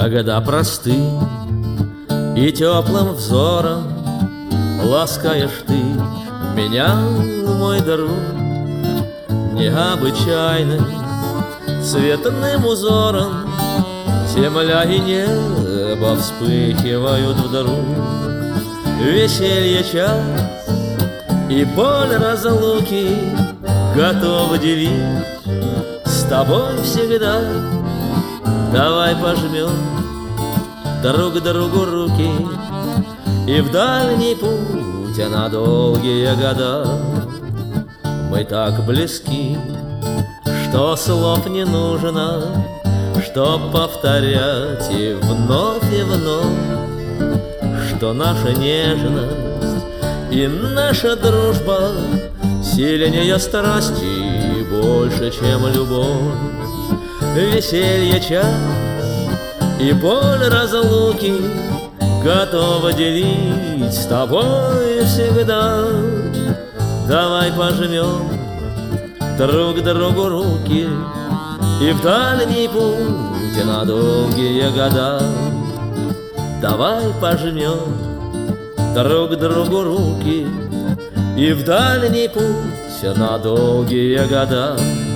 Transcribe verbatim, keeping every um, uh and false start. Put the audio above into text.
когда простым и теплым взором ласкаешь ты меня, мой друг, необычайным цветным узором. Земля и небо вспыхивают вдруг, веселье час и боль разлуки готов делить с тобой всегда. Давай пожмем друг другу руки и в дальний путь, а на долгие года. Мы так близки, что слов не нужно, чтоб повторять и вновь и вновь, что наша нежность и наша дружба сильнее страсти, больше, чем любовь. Веселье час и боль разлуки готова делить с тобой всегда. Давай пожмем друг другу руки и в дальний путь на долгие года. Давай пожмем друг другу руки и в дальний путь на долгие года.